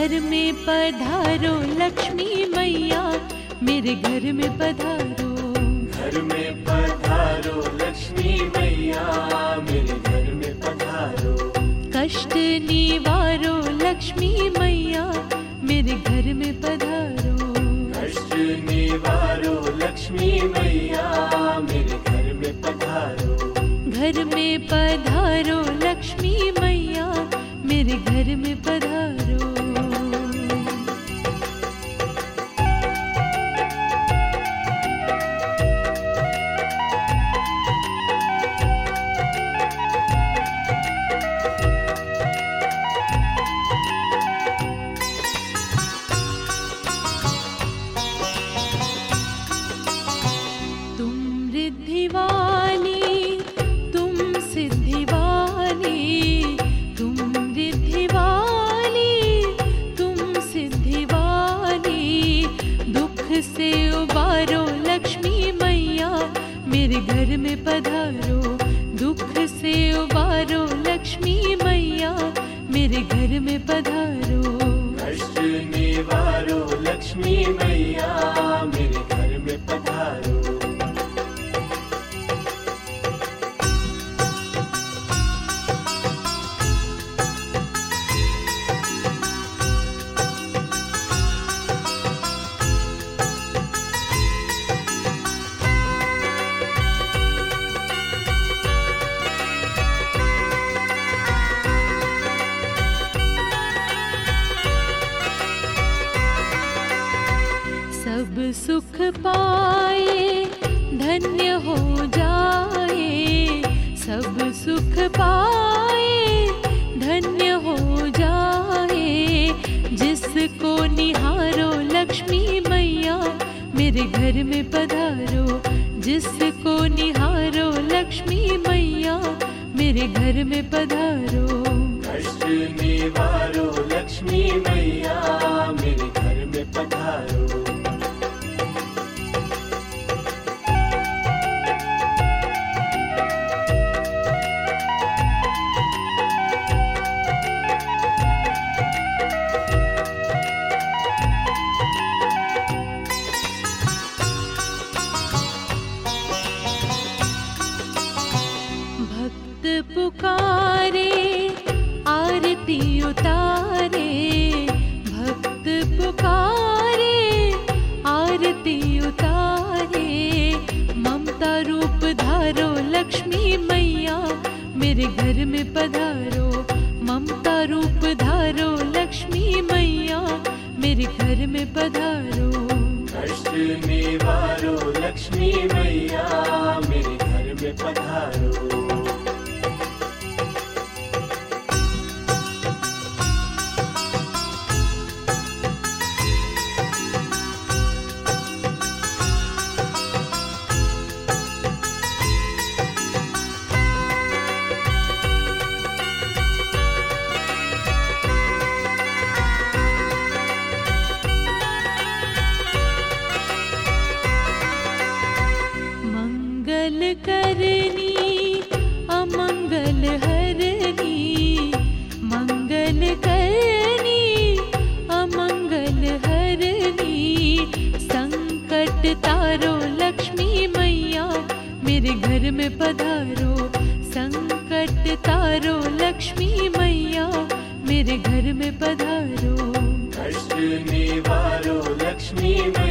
घर में पधारो लक्ष्मी मैया, मेरे घर में पधारो। घर में पधारो लक्ष्मी मैया, मेरे घर में पधारो। कष्ट निवारो लक्ष्मी मैया, मेरे घर में पधारो। कष्ट निवारो लक्ष्मी मैया, मेरे घर में पधारो। घर में पधारो लक्ष्मी मैया, मेरे घर में पधारो। तुम रिद्धि वाली, तुम सिद्धि वाली, तुम रिद्धि वाली, तुम सिद्धि वाली। दुख से उबारो लक्ष्मी मैया, मेरे घर में पधारो। दुख से उबारो लक्ष्मी मैया, मेरे घर में पधारो। कष्ट निवारो लक्ष्मी मैया, मेरे घर में पधारो। सब सुख पाए धन्य हो जाए, सब सुख पाए धन्य हो जाए। जिसको निहारो लक्ष्मी मैया, मेरे घर में पधारो। जिसको निहारो लक्ष्मी मैया, मेरे घर में पधारो। कष्ट निवारो लक्ष्मी मैया, मेरे घर में पधारो। भक्त पुकारे आरती उतारे, भक्त पुकारे आरती उतारे। ममता रूप धारो लक्ष्मी मैया, मेरे घर में पधारो। ममता रूप धारो लक्ष्मी मैया, मेरे घर में पधारो। कष्ट निवारो लक्ष्मी मैया, मेरे घर में पधारो। मंगल करनी अमंगल हरनी, मंगल करनी अमंगल हरनी। संकट तारो लक्ष्मी मैया, मेरे घर में पधारो। संकट तारो लक्ष्मी मैया, मेरे घर में पधारो। कष्ट निवारो लक्ष्मी